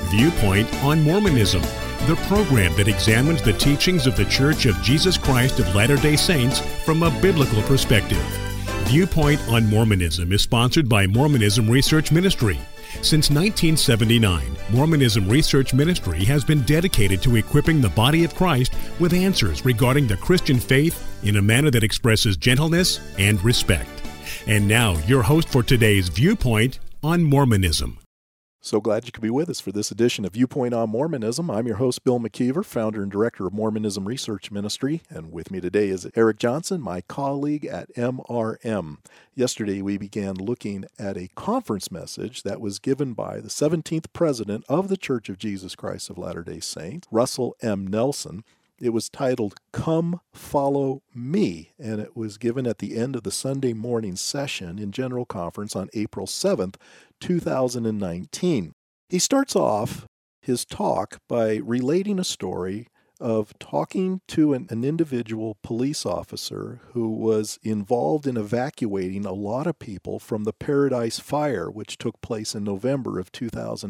Viewpoint on Mormonism, the program that examines the teachings of the Church of Jesus Christ of Latter-day Saints from a biblical perspective. Viewpoint on Mormonism is sponsored by Mormonism Research Ministry. Since 1979, Mormonism Research Ministry has been dedicated to equipping the body of Christ with answers regarding the Christian faith in a manner that expresses gentleness and respect. And now, your host for today's Viewpoint on Mormonism. So glad you could be with us for this edition of Viewpoint on Mormonism. I'm your host, Bill McKeever, founder and director of Mormonism Research Ministry, and with me today is Eric Johnson, my colleague at MRM. Yesterday, we began looking at a conference message that was given by the 17th president of the Church of Jesus Christ of Latter-day Saints, Russell M. Nelson. It was titled, "Come Follow Me," and it was given at the end of the Sunday morning session in General Conference on April 7th, 2019. He starts off his talk by relating a story of talking to an individual police officer who was involved in evacuating a lot of people from the Paradise Fire, which took place in November of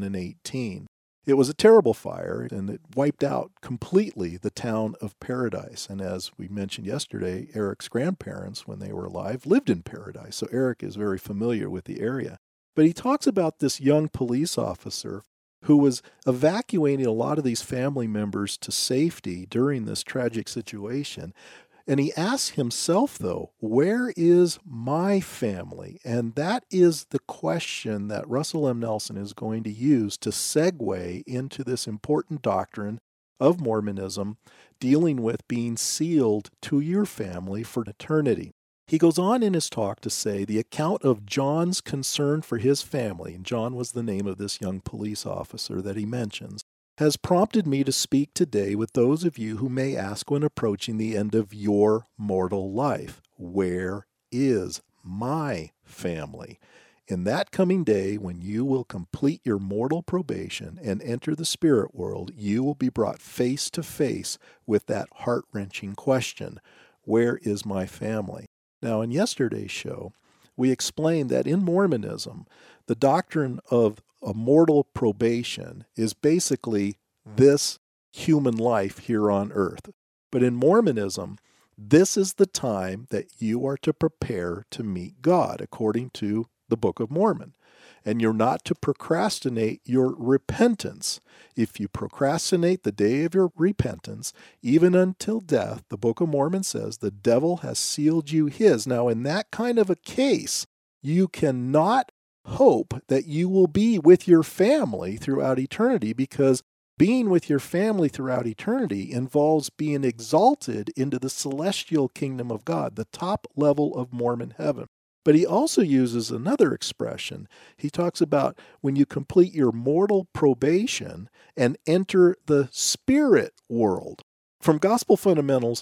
2018. It was a terrible fire, and it wiped out completely the town of Paradise. And as we mentioned yesterday, Eric's grandparents, when they were alive, lived in Paradise. So Eric is very familiar with the area. But he talks about this young police officer who was evacuating a lot of these family members to safety during this tragic situation. And he asks himself, though, where is my family? And that is the question that Russell M. Nelson is going to use to segue into this important doctrine of Mormonism, dealing with being sealed to your family for eternity. He goes on in his talk to say the account of John's concern for his family, and John was the name of this young police officer that he mentions, has prompted me to speak today with those of you who may ask when approaching the end of your mortal life, where is my family? In that coming day, when you will complete your mortal probation and enter the spirit world, you will be brought face to face with that heart-wrenching question, where is my family? Now, in yesterday's show, we explained that in Mormonism, the doctrine of a mortal probation is basically this human life here on earth. But in Mormonism, this is the time that you are to prepare to meet God, according to the Book of Mormon. And you're not to procrastinate your repentance. If you procrastinate the day of your repentance, even until death, the Book of Mormon says the devil has sealed you his. Now, in that kind of a case, you cannot hope that you will be with your family throughout eternity, because being with your family throughout eternity involves being exalted into the celestial kingdom of God, the top level of Mormon heaven. But he also uses another expression. He talks about when you complete your mortal probation and enter the spirit world. From Gospel Fundamentals,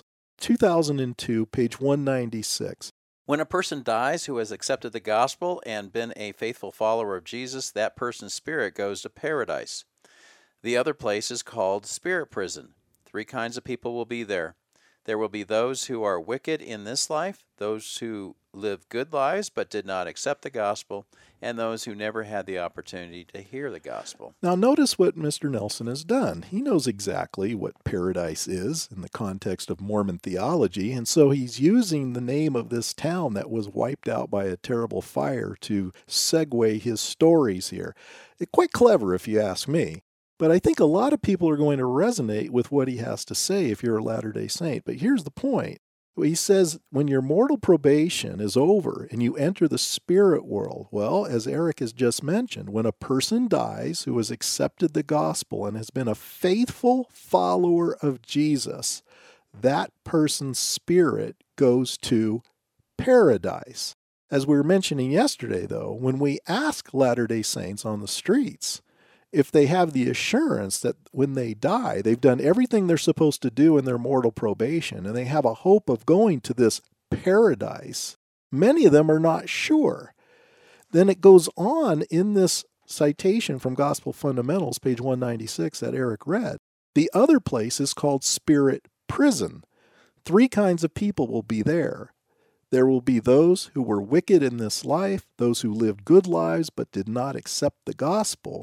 2002, page 196. When a person dies who has accepted the gospel and been a faithful follower of Jesus, that person's spirit goes to paradise. The other place is called spirit prison. 3 kinds of people will be there. There will be those who are wicked in this life, those who live good lives but did not accept the gospel, and those who never had the opportunity to hear the gospel. Now notice what Mr. Nelson has done. He knows exactly what paradise is in the context of Mormon theology, and so he's using the name of this town that was wiped out by a terrible fire to segue his stories here. It's quite clever if you ask me. But I think a lot of people are going to resonate with what he has to say if you're a Latter-day Saint. But here's the point. He says when your mortal probation is over and you enter the spirit world, well, as Eric has just mentioned, when a person dies who has accepted the gospel and has been a faithful follower of Jesus, that person's spirit goes to paradise. As we were mentioning yesterday, though, when we ask Latter-day Saints on the streets, if they have the assurance that when they die, they've done everything they're supposed to do in their mortal probation, and they have a hope of going to this paradise, many of them are not sure. Then it goes on in this citation from Gospel Fundamentals, page 196 that Eric read. The other place is called spirit prison. 3 kinds of people will be there. There will be those who were wicked in this life, those who lived good lives but did not accept the gospel,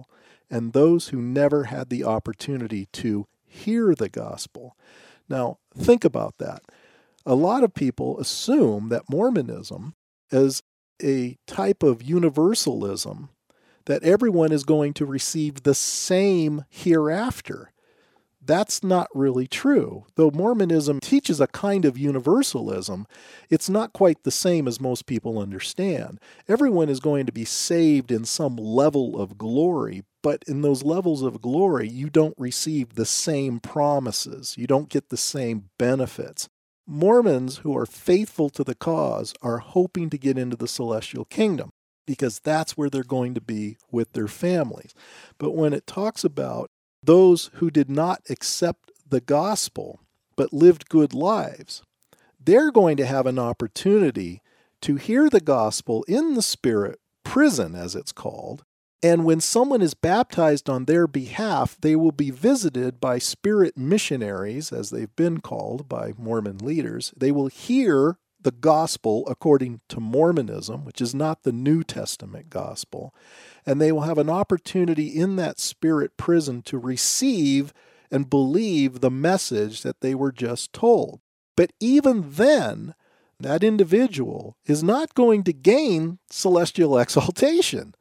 and those who never had the opportunity to hear the gospel. Now, think about that. A lot of people assume that Mormonism is a type of universalism, that everyone is going to receive the same hereafter. That's not really true. Though Mormonism teaches a kind of universalism, it's not quite the same as most people understand. Everyone is going to be saved in some level of glory, but in those levels of glory, you don't receive the same promises. You don't get the same benefits. Mormons who are faithful to the cause are hoping to get into the celestial kingdom, because that's where they're going to be with their families. But when it talks about those who did not accept the gospel but lived good lives, they're going to have an opportunity to hear the gospel in the spirit prison, as it's called. And when someone is baptized on their behalf, they will be visited by spirit missionaries, as they've been called by Mormon leaders. They will hear the gospel according to Mormonism, which is not the New Testament gospel, and they will have an opportunity in that spirit prison to receive and believe the message that they were just told. But even then, that individual is not going to gain celestial exaltation.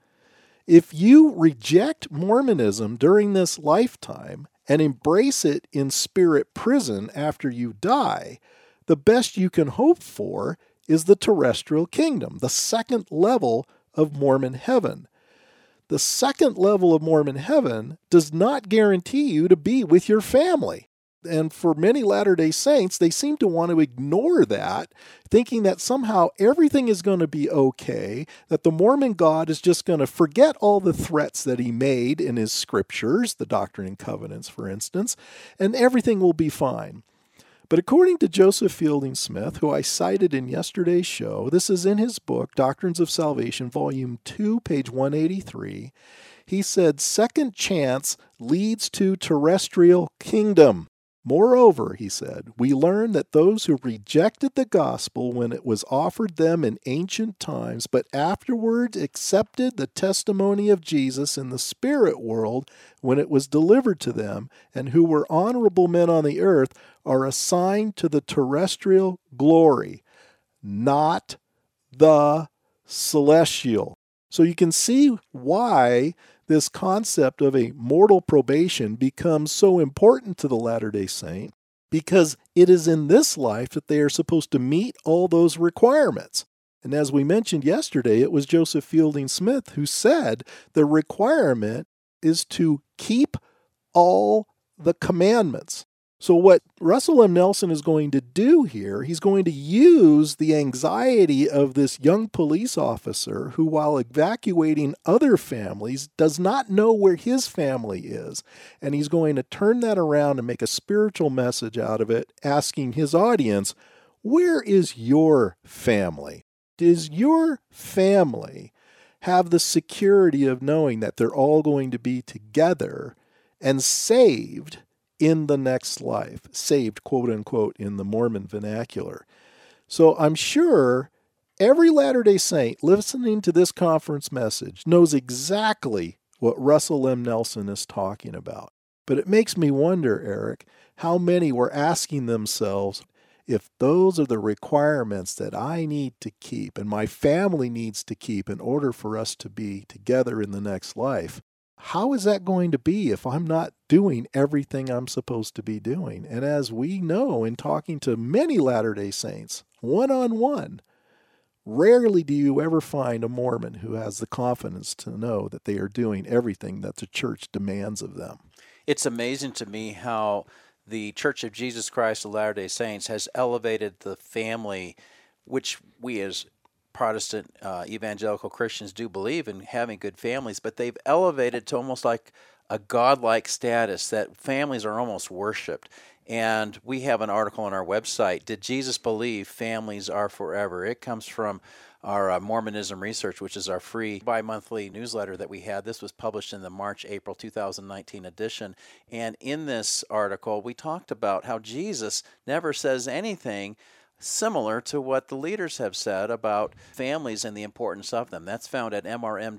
If you reject Mormonism during this lifetime and embrace it in spirit prison after you die, the best you can hope for is the terrestrial kingdom, the second level of Mormon heaven. The second level of Mormon heaven does not guarantee you to be with your family. And for many Latter-day Saints, they seem to want to ignore that, thinking that somehow everything is going to be okay, that the Mormon God is just going to forget all the threats that he made in his scriptures, the Doctrine and Covenants, for instance, and everything will be fine. But according to Joseph Fielding Smith, who I cited in yesterday's show, this is in his book, Doctrines of Salvation, Volume 2, page 183, he said, second chance leads to terrestrial kingdom. Moreover, he said, we learn that those who rejected the gospel when it was offered them in ancient times, but afterwards accepted the testimony of Jesus in the spirit world when it was delivered to them, and who were honorable men on the earth, are assigned to the terrestrial glory, not the celestial. So you can see why this concept of a mortal probation becomes so important to the Latter-day Saint, because it is in this life that they are supposed to meet all those requirements. And as we mentioned yesterday, it was Joseph Fielding Smith who said the requirement is to keep all the commandments. So what Russell M. Nelson is going to do here, he's going to use the anxiety of this young police officer who, while evacuating other families, does not know where his family is. And he's going to turn that around and make a spiritual message out of it, asking his audience, where is your family? Does your family have the security of knowing that they're all going to be together and saved in the next life, saved, quote unquote, in the Mormon vernacular? So I'm sure every Latter-day Saint listening to this conference message knows exactly what Russell M. Nelson is talking about. But it makes me wonder, Eric, how many were asking themselves, if those are the requirements that I need to keep and my family needs to keep in order for us to be together in the next life, how is that going to be if I'm not doing everything I'm supposed to be doing? And as we know in talking to many Latter-day Saints, one-on-one, rarely do you ever find a Mormon who has the confidence to know that they are doing everything that the church demands of them. It's amazing to me how the Church of Jesus Christ of Latter-day Saints has elevated the family, which we as Protestant evangelical Christians do believe in having good families, but they've elevated to almost like a godlike status, that families are almost worshipped. And we have an article on our website, Did Jesus Believe Families Are Forever? It comes from our Mormonism Research, which is our free bi-monthly newsletter that we had. This was published in the March-April 2019 edition. And in this article, we talked about how Jesus never says anything similar to what the leaders have said about families and the importance of them. That's found at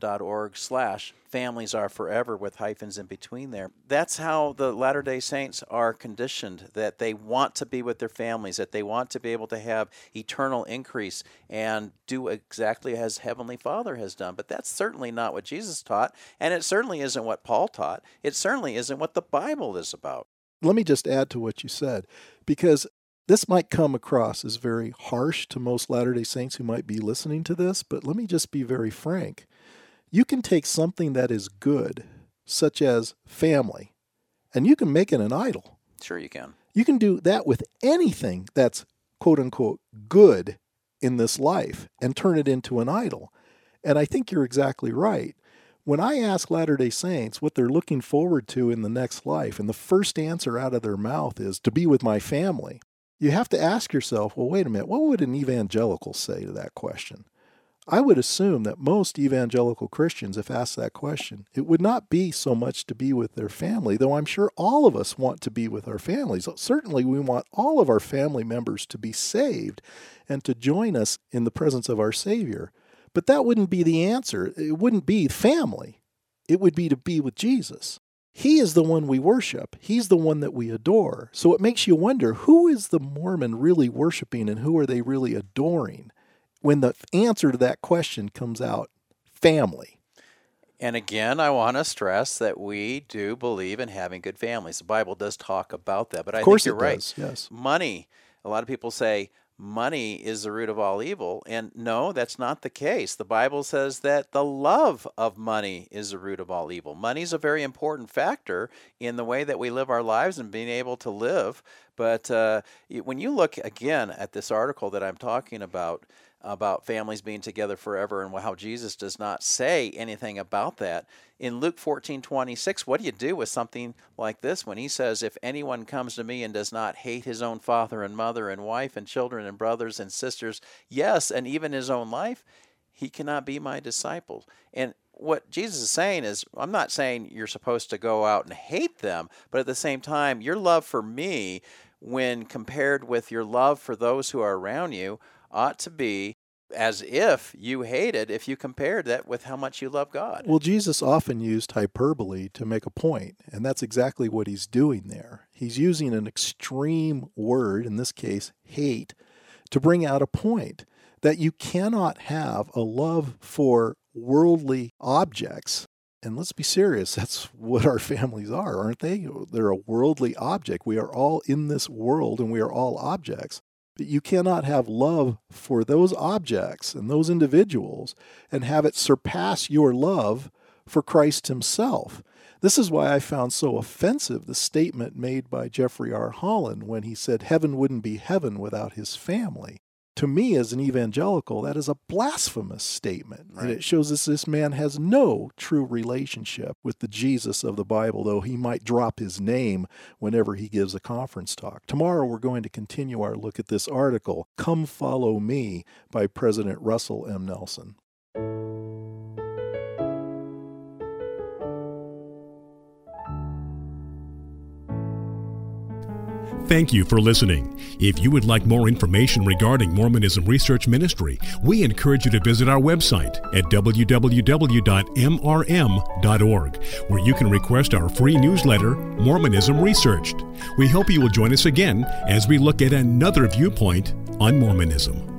mrm.org/families are forever with hyphens in between there. That's how the Latter-day Saints are conditioned, that they want to be with their families, that they want to be able to have eternal increase and do exactly as Heavenly Father has done. But that's certainly not what Jesus taught, and it certainly isn't what Paul taught. It certainly isn't what the Bible is about. Let me just add to what you said, because this might come across as very harsh to most Latter-day Saints who might be listening to this, but let me just be very frank. You can take something that is good, such as family, and you can make it an idol. Sure you can. You can do that with anything that's quote-unquote good in this life and turn it into an idol. And I think you're exactly right. When I ask Latter-day Saints what they're looking forward to in the next life, and the first answer out of their mouth is to be with my family, you have to ask yourself, well, wait a minute, what would an evangelical say to that question? I would assume that most evangelical Christians, if asked that question, it would not be so much to be with their family, though I'm sure all of us want to be with our families. Certainly we want all of our family members to be saved and to join us in the presence of our Savior. But that wouldn't be the answer. It wouldn't be family. It would be to be with Jesus. He is the one we worship. He's the one that we adore. So it makes you wonder, who is the Mormon really worshiping and who are they really adoring? When the answer to that question comes out, family. And again, I want to stress that we do believe in having good families. The Bible does talk about that, but I think you're right. Yes. Money. A lot of people say money is the root of all evil, and no, that's not the case. The Bible says that the love of money is the root of all evil. Money is a very important factor in the way that we live our lives and being able to live. But when you look again at this article that I'm talking about families being together forever and how Jesus does not say anything about that. In Luke 14:26, what do you do with something like this when he says, if anyone comes to me and does not hate his own father and mother and wife and children and brothers and sisters, yes, and even his own life, he cannot be my disciple. And what Jesus is saying is, I'm not saying you're supposed to go out and hate them, but at the same time, your love for me, when compared with your love for those who are around you, ought to be as if you hated if you compared that with how much you love God. Well, Jesus often used hyperbole to make a point, and that's exactly what he's doing there. He's using an extreme word, in this case, hate, to bring out a point that you cannot have a love for worldly objects. And let's be serious, that's what our families are, aren't they? They're a worldly object. We are all in this world, and we are all objects. But you cannot have love for those objects and those individuals and have it surpass your love for Christ himself. This is why I found so offensive the statement made by Jeffrey R. Holland when he said heaven wouldn't be heaven without his family. To me, as an evangelical, that is a blasphemous statement. Right. And it shows us this man has no true relationship with the Jesus of the Bible, though he might drop his name whenever he gives a conference talk. Tomorrow, we're going to continue our look at this article, Come Follow Me, by President Russell M. Nelson. Thank you for listening. If you would like more information regarding Mormonism Research Ministry, we encourage you to visit our website at www.mrm.org, where you can request our free newsletter, Mormonism Researched. We hope you will join us again as we look at another viewpoint on Mormonism.